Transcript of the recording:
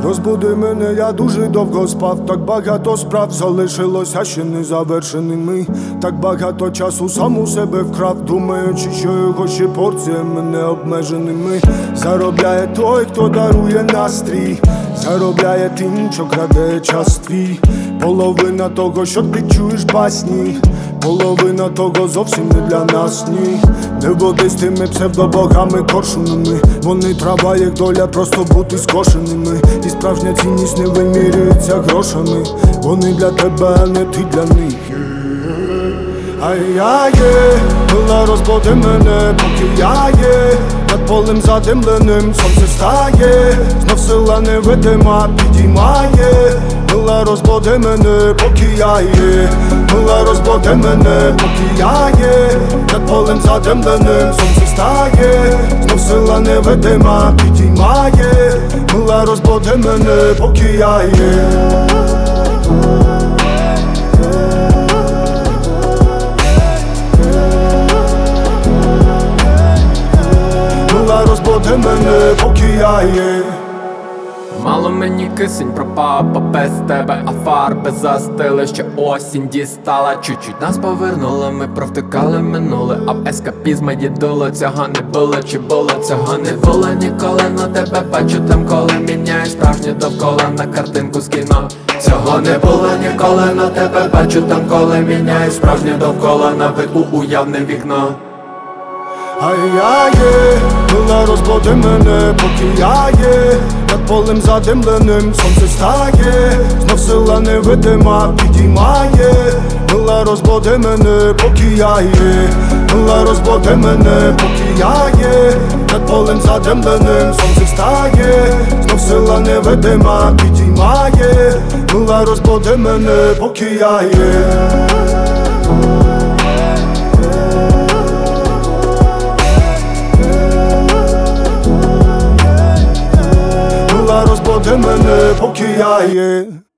Розбуди мене, я дуже довго спав. Так багато справ залишилося ще не завершеними. Так багато часу сам у себе вкрав, думаючи, що його ще порціями не обмеженими. Заробляє той, хто дарує настрій, заробляє тим, що краде час твій. Половина того, що ти чуєш басні, половина того зовсім не для нас, ні. Не води з тими псевдобогами коршунами. Вони трава, як доля, просто бути скошеними. І справжня цінність не вимірюється грошами. Вони для тебе, а не ти для них. А я є, пила розбуди мене, поки я є. Над полем задимленим сонце стає, знов сила невидима підіймає. Пила розбуди мене, поки я є. Пила розбуди мене, поки я є. Над полем задимленим сонце стає, знов сила невидима підіймає. Пила розбуди мене, поки я є. Розбуди мене, поки я є. Мало мені кисень пропав, бо без тебе, а фарби застили, ще осінь дістала. Чуть-чуть нас повернули, ми провтикали минуле, а в ескапізмі дідуло. Цього не було, чи було, цього не було ніколи. На тебе бачу там, коли міняєш справжнє довкола на картинку з кіно. Цього не було ніколи, на тебе бачу там, коли міняєш справжнє довкола на вид у уявне вікно. А я є, пила розбуди мене, поки я є. Над полем задимленим сонце стає, знов сила невидима підіймає. Пила розбуди мене, поки я є. Пила розбуди мене, поки я є. Над полем задимленим сонце стає, знов сила невидима підіймає. Пила розбуди мене, поки я є. Розбуди мене, поки я є.